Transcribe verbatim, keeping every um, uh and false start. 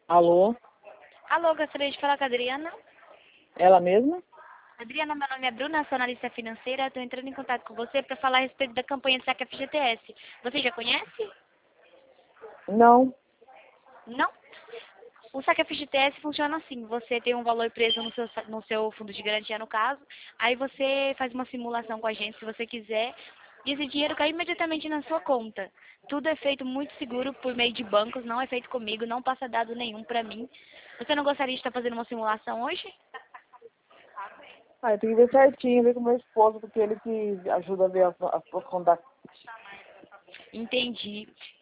Alô? Alô, gostaria de falar com a Adriana. Ela mesma? Adriana, meu nome é Bruna, sou analista financeira. Estou entrando em contato com você para falar a respeito da campanha de saque F G T S. Você já conhece? Não. Não? O saque F G T S funciona assim. Você tem um valor preso no seu, sa- no seu fundo de garantia, no caso. Aí você faz uma simulação com a gente, se você quiser. E esse dinheiro cai imediatamente na sua conta. Tudo é feito muito seguro por meio de bancos, não é feito comigo, não passa dado nenhum para mim. Você não gostaria de estar fazendo uma simulação hoje? Ah, eu tenho que ver certinho, ver com meu esposo, porque ele que ajuda a ver a, a, a conta. Entendi.